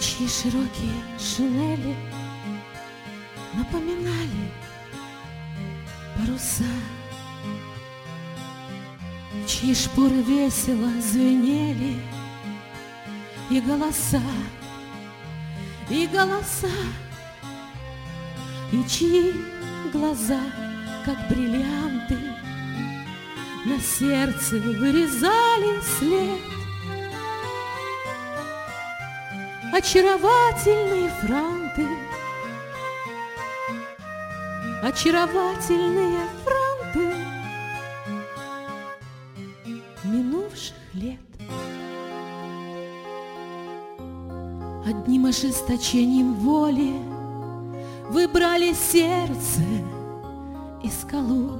чьи широкие шинели напоминали паруса, чьи шпоры весело звенели, и голоса, и голоса, и чьи глаза, как бриллианты, на сердце вырезали след. Очаровательные франты, очаровательные франты минувших лет. Одним ожесточением воли выбрали сердце и скалу.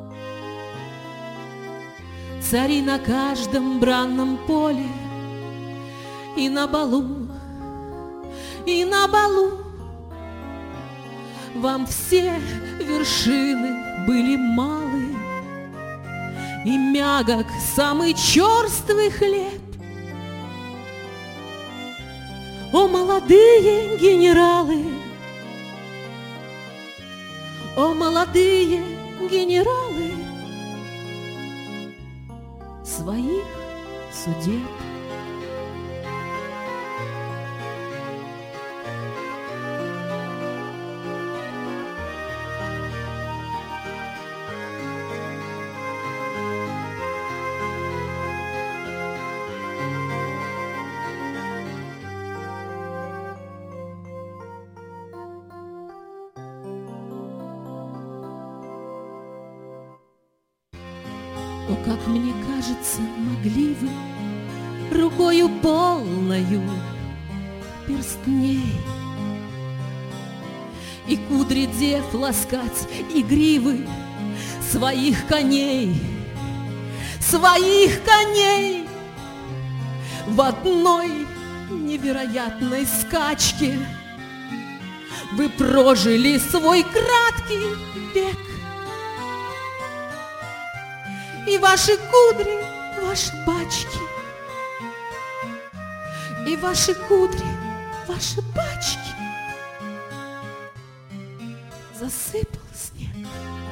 Цари на каждом бранном поле и на балу, и на балу. Вам все вершины были малы, и мягок самый черствый хлеб. О, молодые генералы, о, молодые генералы своих судеб. О, как мне кажется, могли вы рукою полною перстней и кудри дев ласкать, и гривы своих коней, своих коней в одной невероятной скачке. Вы прожили свой краткий век, и ваши кудри, ваши бачки, и ваши кудри, ваши бачки засыпал снег.